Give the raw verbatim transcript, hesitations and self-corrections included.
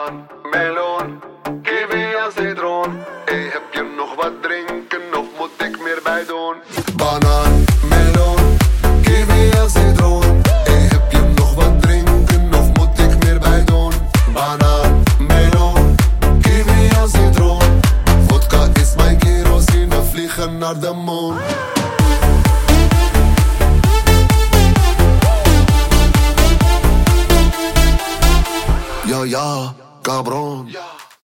Banaan, meloen, kiwi en citroen. Hey, heb je nog wat drinken of moet ik meer bij doen? Banaan, meloen, kiwi en citroen. Hey, heb je nog wat drinken of moet ik meer bij doen? Banaan, meloen, kiwi en citroen. Vodka is mijn kerosine, vliegen naar de maan.